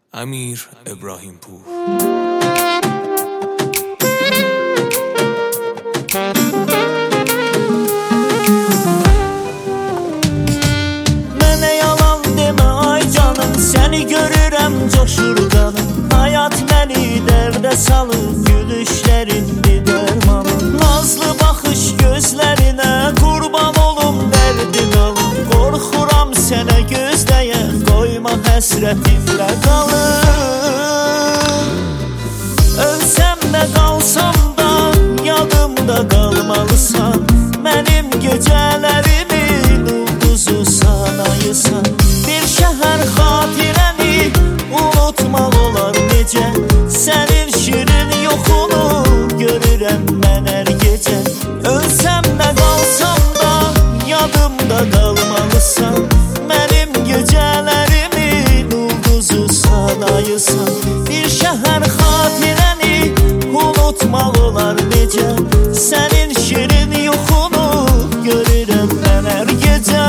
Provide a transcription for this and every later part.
امیر ابراهیم پور. Mənə yalan demə ay canım, səni görürəm coşur qanım. Hayat məni dərdə salır, gülüşlərindir dərmanım. Nazlı baxış gözlərinə qurban olum, dərdin alım. Qorxuram sənə gözləyə, qoyma həsrətimlə qalım. Ölsəm də qalsam da yadımda qalmalısan. Mənim gecələrimin ulduzu sanayısan. Bir şəhər xatirəni unutmaq olar necə? Sənin şirin yoxunu görürəm mən hər gecə. Ölsəm də qalsam da yadımda qalmalısan. Mənim gecələrimin ulduzu sanayısan. Bir şəhər xatirəni unutmaq olar necə? Sənin şirin yoxunu görürəm mən hər gecə.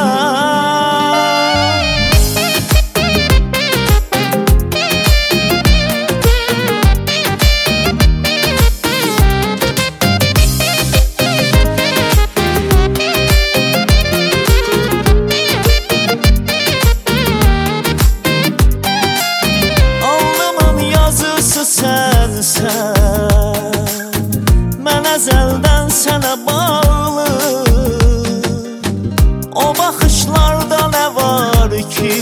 Alnımın yazısı sənsən, mən əzəldən sənə bağlı. O baxışlarda nə var ki,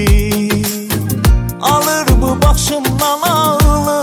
alır bu başımdan ağlı.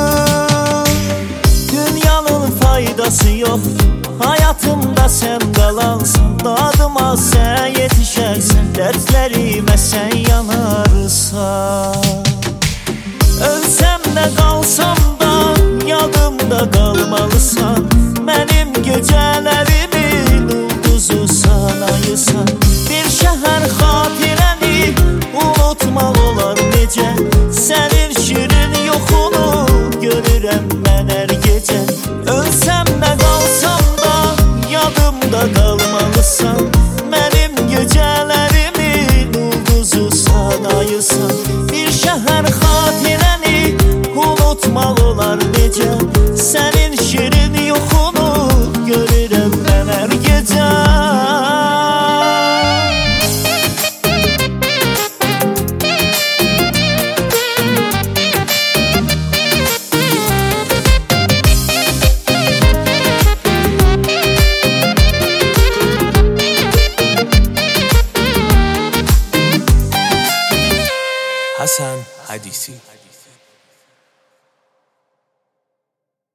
Dünyanın faydası yoxdur, həyatımda sən qalansan. Dadıma sən yetişərsən, dərdlərimə sən yanarsan. Ölsəm də qalsam da yadımda qalmalısan. Mənim gecələrimin ulduzu sanayısan. Bir şəhər xatirəni unutmaq olar necə? Sənin şirin yoxunu görürəm mən hər gecə. Ölsəm də qalsam da yadımda qalmalısan. Mənim gecələrimin ulduzu sanayısan. Bir şəhər xatirəni unutmaq olar necə? Sənin şirin yoxunu görürəm mən hər gecə. حسن حدیثی.